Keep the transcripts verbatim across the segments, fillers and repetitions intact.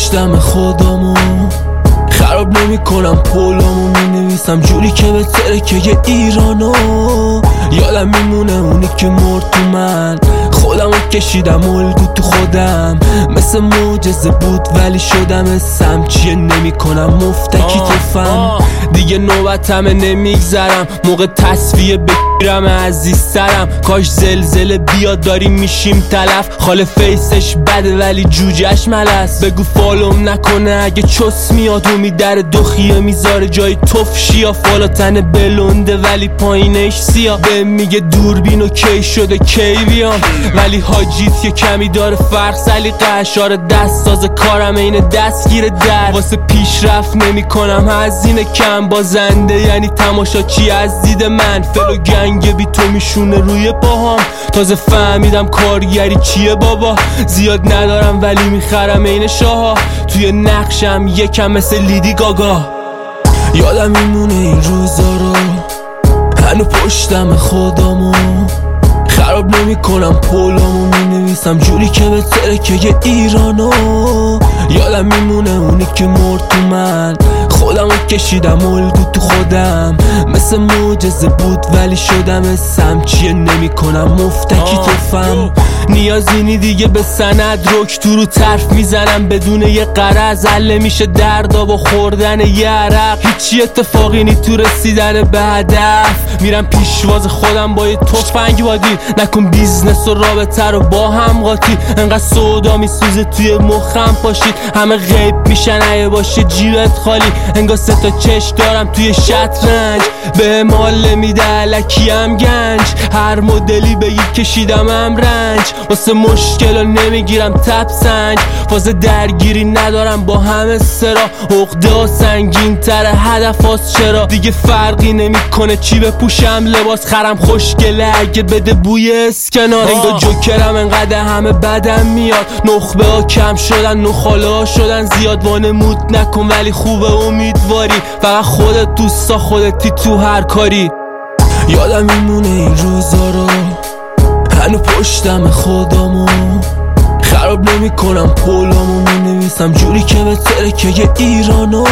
پشتم خودمو خراب نمی کنم پولامو می نویسم جوری که به ترکه ایرانو یادم میمونه اونی که مرد تو من خودمو کشیدم الگو تو خودم مثل معجزه بود ولی شدم سمچیه نمی کنم مفتکی توفم دیگه نوبتمه نمیگذرم موقع تصفیه بگیرم عزیزترم کاش زلزله بیاد داریم میشیم تلف خاله فیسش بده ولی جوجهش ملس بگو فالوم نکنه اگه چس میاد و میدر دخیه میذاره جای تفشیا فالا تن بلونده ولی پایینش سیاه به میگه دوربین و کی شده کی بیام ولی حاجیت یه کمی داره فرق سلیقه اشاره دست ساز کارم این دستگیر در واسه پیشرفت نمی کنم هزینه کم بازنده یعنی تماشا چی از دید من فلو گنگ بی تو میشونه روی پاهام تازه فهمیدم کارگری چیه بابا زیاد ندارم ولی میخرم این شاها توی نقشم یکم مثل لیدی گاگا یادم میمونه این روزا رو هنو پشتم خودمو خراب نمی کنم پولامو می نویسم جوری که به ترکه ایرانو یادم میمونه اونی که مرد تو من خودمو کشیدم الگو تو خودم مثل معجزه بود ولی شدم سمچیه نمی کنم مفتکی توفم نیازینی دیگه به سند رک تو رو طرف میزنم بدون یه قرض حل میشه دردا با خوردن یه عرق هیچی اتفاقی نی تو رسیدن به هدف میرم پیشواز خودم با یه تفنگ بادی نکن بیزنس و رابطه رو با هم قاطی انقدر سودا میسوزه توی مخم پاشید همه غیب میشن اگه باشه جیبت خالی انگار سه تا چشم دارم توی شطرنج به مال میده الکیم گنج هر مدلی بگی کشیدم هم رنج واسه مشکل نمیگیرم تب سنج فاز درگیری ندارم با همه سرا عقده ها سنگین تر هدف هاست چرا دیگه فرقی نمیکنه چی بپوشم لباس خرم خوشگله اگه بده بوی اسکنار انگار جوکرم انقدر همه بدم میاد نخبه ها کم شدن نخاله ها شدن زیاد وانمود نکن ولی خوبه امیدواری فقط خودت دوستا خودتی تو هر کاری یادم میمونه این روزا رو هنو پشتم خودمو خراب نمی کنم پولامو می نویسم جوری که به ترکه ایرانو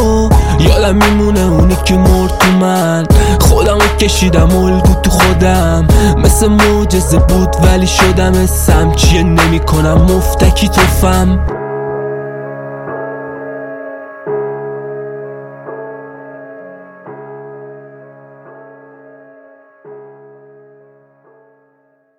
یادم میمونه اونی که مرد تو من خودمو کشیدم الگو تو خودم مثل معجزه بود ولی شدم سمچیه نمی کنم مفتکی توفم